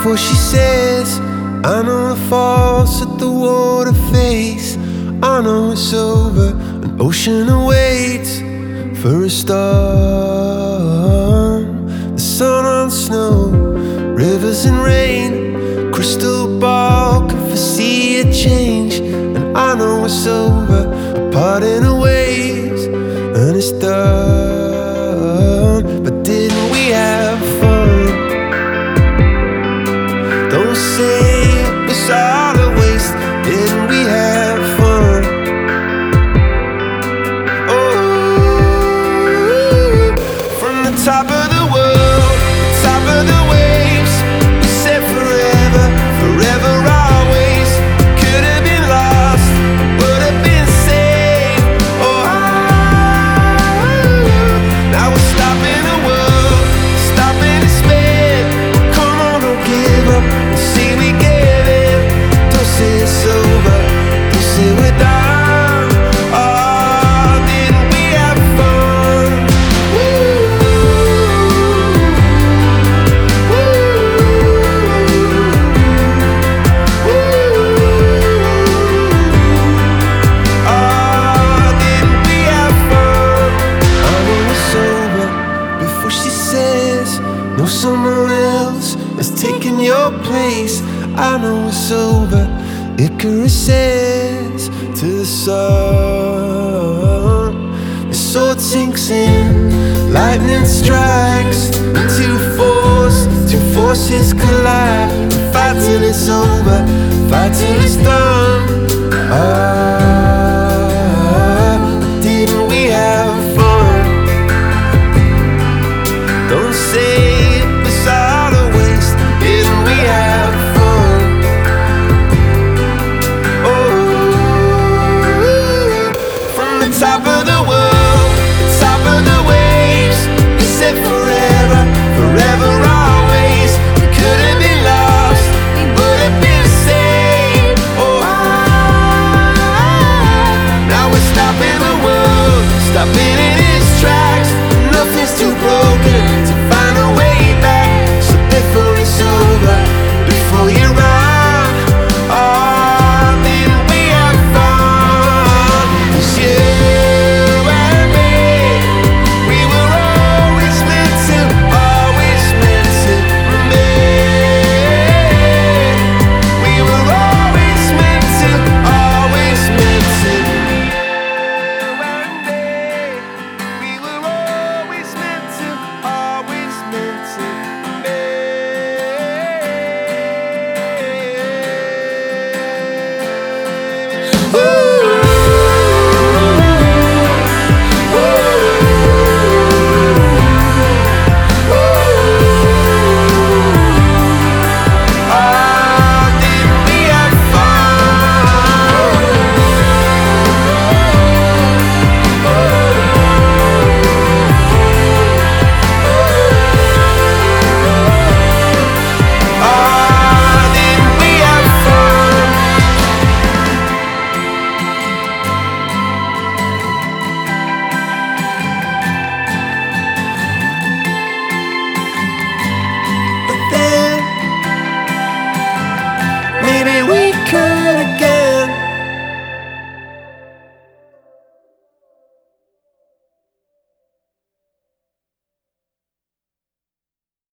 before she says, I know the falls at the water face. I know it's over, an ocean awaits for a storm. The sun on snow, rivers and rain, crystal ball can foresee a change. And I know it's over, a parting of waves, and it's done. But didn't we have fun? Don't say it was all a waste. Didn't we have fun? Oh, from the top of the world, top of the waves, we said forever, forever always. Could have been lost, would have been saved. Oh, now we're stopping the world, stopping the spin. Come on, don't give up. See, we get it. Don't say it's over, don't say we're done. Oh, didn't we have fun? Woo, woo, oh, didn't we have fun? I know it's over before she says, no, someone else is taking your place. I know it's over, Icarus says to the sun. The sword sinks in, lightning strikes, two forces collide. Fight till it's over, fight till it's done.